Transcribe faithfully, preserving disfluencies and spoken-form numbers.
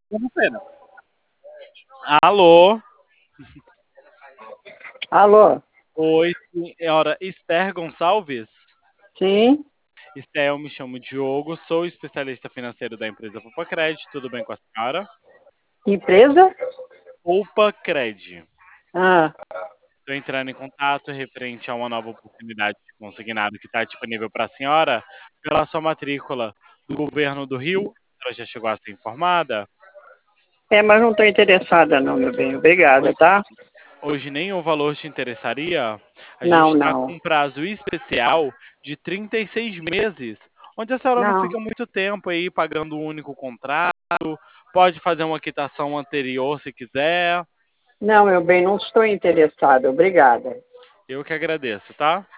Segunda-feira. Alô? Alô? Oi, senhora Esther Gonçalves? Sim? Esther, eu me chamo Diogo, sou especialista financeiro da empresa Poupa Cred. Tudo bem com a senhora? Empresa? Poupa Cred. Ah, Estou entrando em contato referente a uma nova oportunidade de consignado que está disponível para a senhora pela sua matrícula do governo do Rio. A senhora já chegou a ser informada? é, mas não estou interessada não, meu bem. Obrigada, Hoje, tá? hoje nem o valor te interessaria? A gente Não, está com não. um prazo especial de trinta e seis meses, onde a senhora não Não. fica muito tempo aí pagando um único contrato, pode fazer uma quitação anterior se quiser. Não, meu bem, não estou interessada. Obrigada. Eu que agradeço, tá?